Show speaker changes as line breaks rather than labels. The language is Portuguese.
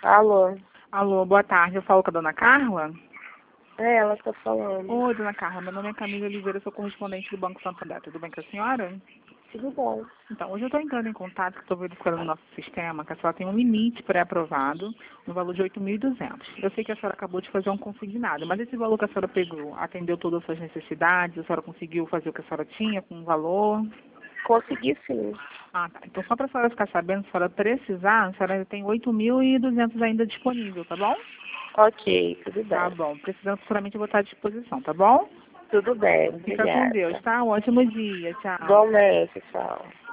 Alô?
Alô, boa tarde. Eu falo com a dona Carla?
É, ela tá falando.
Oi, dona Carla. Meu nome é Camila Oliveira, sou correspondente do Banco Santander. Tudo bem com a senhora?
Tudo bom.
Então, hoje eu estou entrando em contato, que estou verificando no nosso sistema, que a senhora tem um limite pré-aprovado no valor de 8.200. Eu sei que a senhora acabou de fazer um consignado, mas esse valor que a senhora pegou atendeu todas as suas necessidades? A senhora conseguiu fazer o que a senhora tinha com o valor?
Consegui sim.
Ah, tá. Então, só para a senhora ficar sabendo, se a senhora precisar, a senhora ainda tem 8.200 ainda disponível, tá bom?
Ok, tudo
Tá
bem.
bom. Precisando, futuramente eu vou estar à disposição, tá bom?
Tudo bem,
Fica com Deus,
obrigada.
tá? Um ótimo dia. Tchau.
Igualmente, tchau.